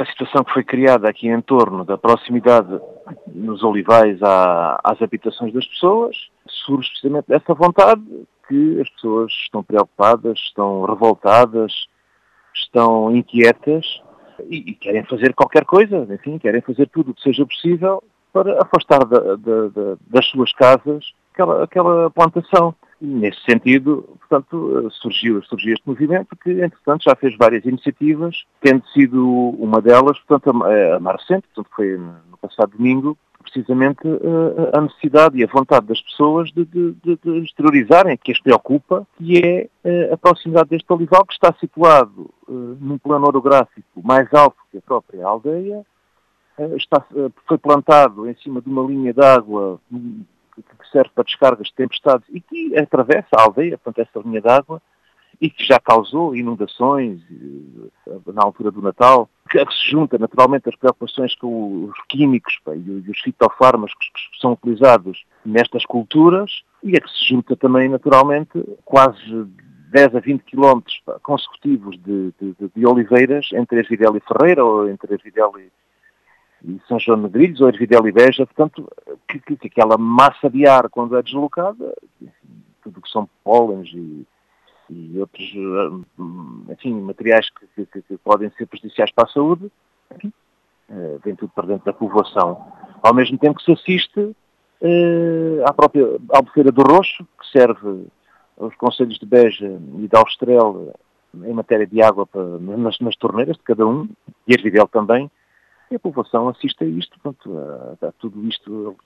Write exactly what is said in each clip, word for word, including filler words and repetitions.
a situação que foi criada aqui em torno da proximidade nos olivais à, às habitações das pessoas, surge precisamente dessa vontade que as pessoas estão preocupadas, estão revoltadas, estão inquietas e, e querem fazer qualquer coisa, enfim, querem fazer tudo o que seja possível para afastar da, da, da, das suas casas aquela, aquela plantação. E, nesse sentido, portanto, surgiu, surgiu este movimento que, entretanto, já fez várias iniciativas, tendo sido uma delas, portanto, a, a mais recente, portanto, foi no passado domingo, precisamente a necessidade e a vontade das pessoas de, de, de, de exteriorizarem que as preocupa, que é a proximidade deste olival, que está situado num plano orográfico mais alto que a própria aldeia, está, foi plantado em cima de uma linha de água que serve para descargas de tempestades e que atravessa a aldeia, portanto, essa linha de água, e que já causou inundações na altura do Natal, que se junta naturalmente às preocupações com os químicos pá, e os fitofármacos que são utilizados nestas culturas, e a que se junta também naturalmente quase dez a vinte quilómetros pá, consecutivos de, de, de oliveiras entre Ervidel e Ferreira, ou entre Ervidel e e São João de Negrilhos, ou Ervidel e Beja, portanto, que, que, que aquela massa de ar, quando é deslocada, tudo que são pólenes e, e outros, enfim, materiais que, que, que podem ser prejudiciais para a saúde, enfim, uh, vem tudo para dentro da povoação. Ao mesmo tempo que se assiste uh, à própria Albufeira do Roxo, que serve aos concelhos de Beja e de Austrel em matéria de água para, nas, nas torneiras de cada um, e Ervidel também. E a população assiste a isto, portanto, a, a tudo isto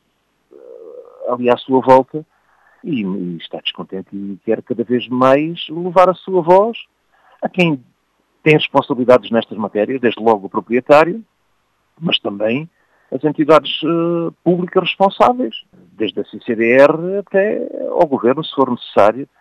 a, ali à sua volta e, e está descontente e quer cada vez mais levar a sua voz a quem tem responsabilidades nestas matérias, desde logo o proprietário, mas também as entidades uh, públicas responsáveis, desde a C C D R até ao Governo, se for necessário,